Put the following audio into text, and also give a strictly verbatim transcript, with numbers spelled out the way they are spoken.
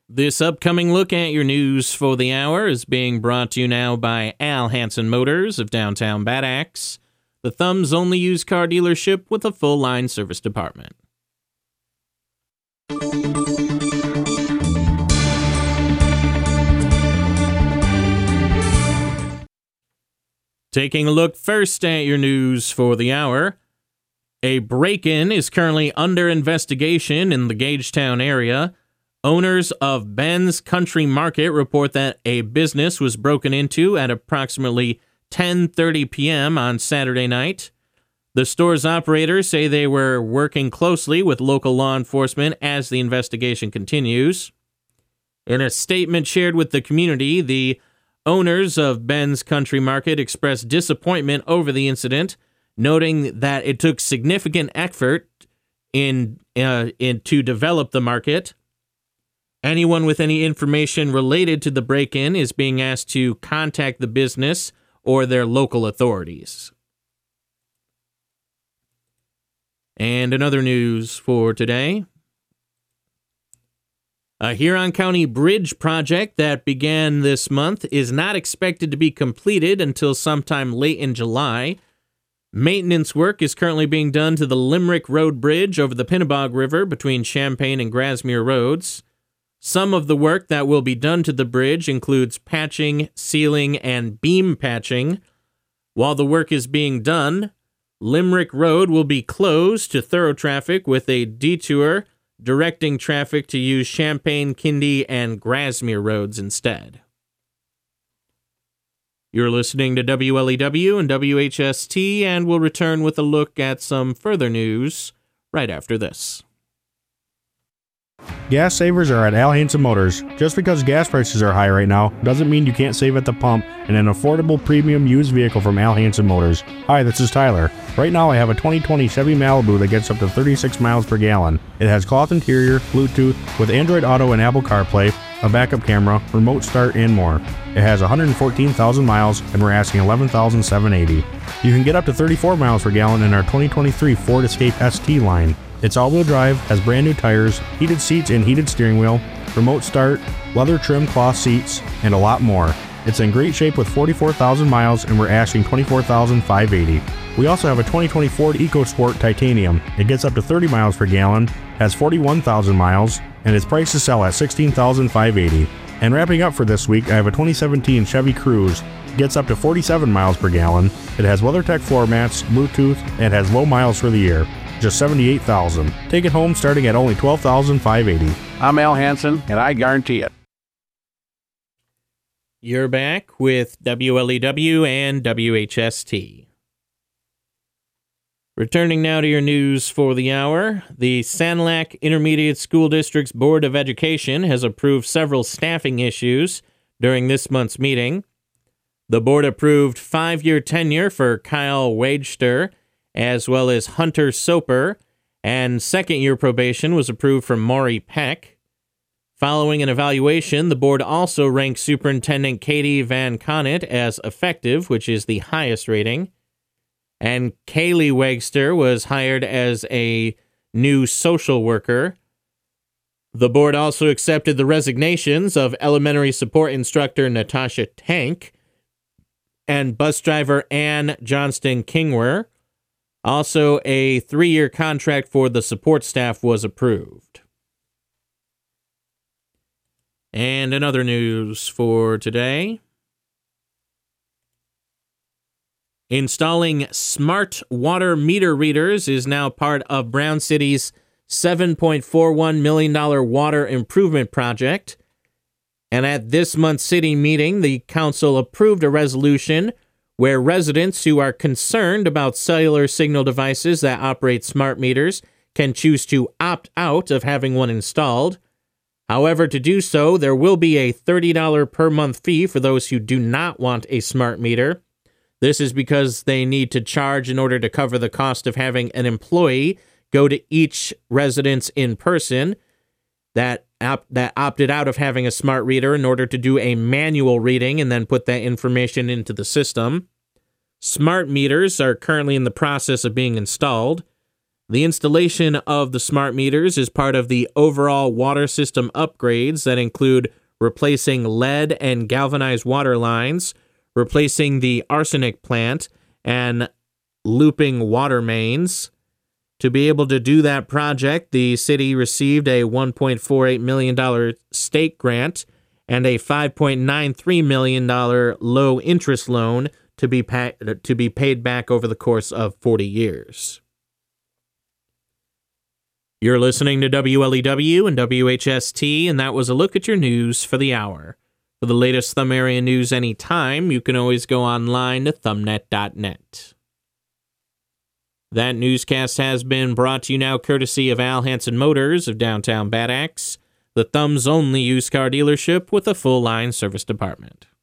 This upcoming look at your news for the hour is being brought to you now by Al Hansen Motors of downtown Bad Axe, the Thumb's only used car dealership with a full-line service department. Taking a look first at your news for the hour, a break-in is currently under investigation in the Gagetown area. Owners of Ben's Country Market report that a business was broken into at approximately ten thirty p.m. on Saturday night. The store's operators say they were working closely with local law enforcement as the investigation continues. In a statement shared with the community, the owners of Ben's Country Market expressed disappointment over the incident, noting that it took significant effort in, uh, in to develop the market. Anyone with any information related to the break-in is being asked to contact the business or their local authorities. And another news for today. A Huron County bridge project that began this month is not expected to be completed until sometime late in July. Maintenance work is currently being done to the Limerick Road Bridge over the Pinnebog River between Champaign and Grasmere Roads. Some of the work that will be done to the bridge includes patching, sealing, and beam patching. While the work is being done, Limerick Road will be closed to thorough traffic with a detour directing traffic to use Champaign, Kindy, and Grasmere roads instead. You're listening to W L E W and W H S T, and we'll return with a look at some further news right after this. Gas savers are at Al Hansen Motors. Just because gas prices are high right now doesn't mean you can't save at the pump in an affordable premium used vehicle from Al Hansen Motors. Hi, this is Tyler. Right now I have a twenty twenty Chevy Malibu that gets up to thirty-six miles per gallon. It has cloth interior, Bluetooth, with Android Auto and Apple CarPlay, a backup camera, remote start, and more. It has one hundred fourteen thousand miles and we're asking eleven thousand seven hundred eighty dollars. You can get up to thirty-four miles per gallon in our twenty twenty-three Ford Escape S T line. It's all-wheel drive, has brand new tires, heated seats and heated steering wheel, remote start, leather trimmed cloth seats, and a lot more. It's in great shape with forty-four thousand miles and we're asking twenty-four thousand five hundred eighty dollars. We also have a twenty twenty Ford EcoSport Titanium. It gets up to thirty miles per gallon, has forty-one thousand miles, and its price to sell at sixteen thousand five hundred eighty dollars. And wrapping up for this week, I have a twenty seventeen Chevy Cruze. It gets up to forty-seven miles per gallon. It has WeatherTech floor mats, Bluetooth, and has low miles for the year. Just seventy-eight thousand dollars. Take it home starting at only twelve thousand five hundred eighty dollars. I'm Al Hansen, and I guarantee it. You're back with W L E W and W H S T. Returning now to your news for the hour, the Sanilac Intermediate School District's Board of Education has approved several staffing issues during this month's meeting. The board approved five-year tenure for Kyle Wagster, as well as Hunter Soper, and second-year probation was approved for Maury Peck. Following an evaluation, the board also ranked Superintendent Katie Van Connet as effective, which is the highest rating, and Kaylee Wagster was hired as a new social worker. The board also accepted the resignations of elementary support instructor Natasha Tank and bus driver Ann Johnston-Kingwer. Also, a three-year contract for the support staff was approved. And in other news for today, installing smart water meter readers is now part of Brown City's seven point four one million dollars water improvement project. And at this month's city meeting, the council approved a resolution where residents who are concerned about cellular signal devices that operate smart meters can choose to opt out of having one installed. However, to do so, there will be a thirty dollars per month fee for those who do not want a smart meter. This is because they need to charge in order to cover the cost of having an employee go to each residence in person that op- that opted out of having a smart reader in order to do a manual reading and then put that information into the system. Smart meters are currently in the process of being installed. The installation of the smart meters is part of the overall water system upgrades that include replacing lead and galvanized water lines, replacing the arsenic plant, and looping water mains. To be able to do that project, the city received a one point four eight million dollars state grant and a five point nine three million dollars low-interest loan to be, pa- to be paid back over the course of forty years. You're listening to W L E W and W H S T, and that was a look at your news for the hour. For the latest Thumb area news anytime, you can always go online to thumbnet dot net. That newscast has been brought to you now courtesy of Al Hansen Motors of downtown Bad Axe, the Thumb's only used car dealership with a full-line service department.